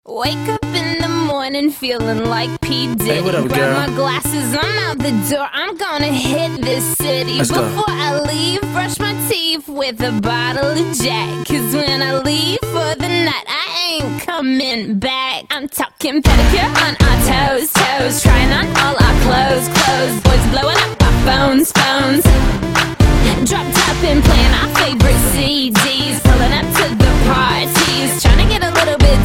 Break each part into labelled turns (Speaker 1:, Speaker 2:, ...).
Speaker 1: Wake up in the morning feeling like P. Diddy.
Speaker 2: Hey, what up,
Speaker 1: Grab
Speaker 2: girl?
Speaker 1: my glasses, I'm out the door. I'm gonna hit this city.
Speaker 2: Let's go.
Speaker 1: Before I leave, brush my teeth with a bottle of Jack. Cause when I leave for the night, I ain't coming back. I'm talking pedicure on our toes, toes. Trying on all our clothes, clothes. Boys blowing up our phones, phones. Drop top and playing our favorite CDs. Pulling up to the parties, trying to get a little bit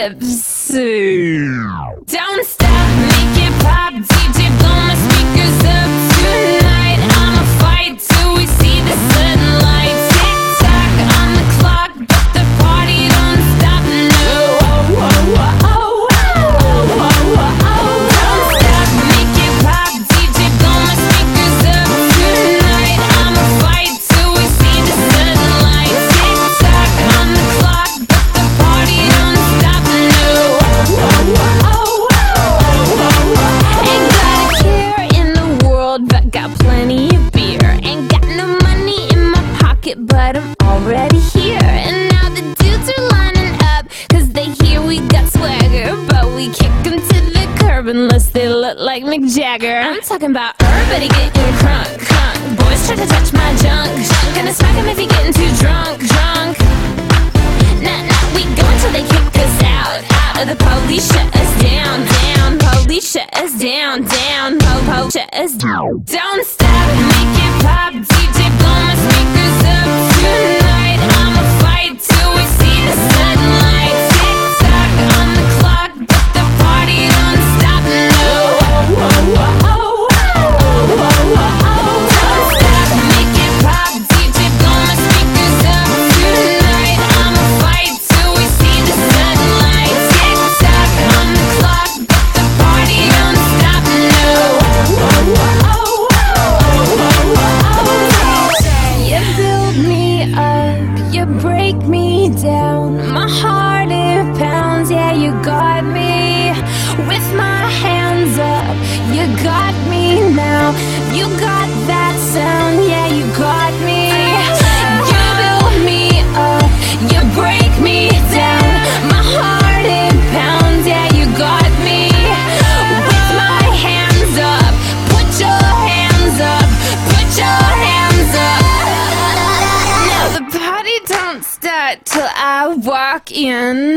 Speaker 1: tipsy. Don't stop, make it pop. DJ, blow my speakers up tonight. I'ma fight till we see the sunlight. Tick tock on the clock, but the party don't stop. No, oh, oh, oh, oh, oh, oh, oh, oh. Don't stop, make it pop. DJ, blow my speakers up tonight. I'ma fight till we see the sunlight. Tick tock on the clock, but the party don't stop. No, oh, oh, oh, oh, oh, oh. Ain't got a care in the world, but got plenty of beer. Ain't got no money in my pocket, but I'm already here. And now the dudes are lining up, cause they hear we got swagger. But we kick them to the curb unless they look like Mick Jagger. I'm talking about everybody getting crunk, crunk. Boys try to touch my junk, junk. Gonna smack him if he getting too drunk, drunk. Nah, nah, we go until they kick us out, out. Or the police shut us down, down. Police shut us down, down. Po-po shut us down. Don't stop, make it pop. DJ, blow my speakers up tonight. I'ma fight till we see the sunlight. Tick tock on the clock, but the party don't stop. No, oh, oh, oh, oh, oh, oh, oh, oh. Don't stop, make it pop. DJ, blow my speakers up tonight. I'ma fight till we see the sunlight. Tick tock on the clock, but the party don't stop. No, oh, oh, oh, oh, oh, oh. You build me up, you break me down. My heart it pounds, yeah, you got me. With my hands up, you got me now. You got that sound, yeah, you got me. You build me up, you break me down. My heart it pounds, yeah, you got me. With my hands up, put your hands up, put your hands up. Now the party don't start till I walk in.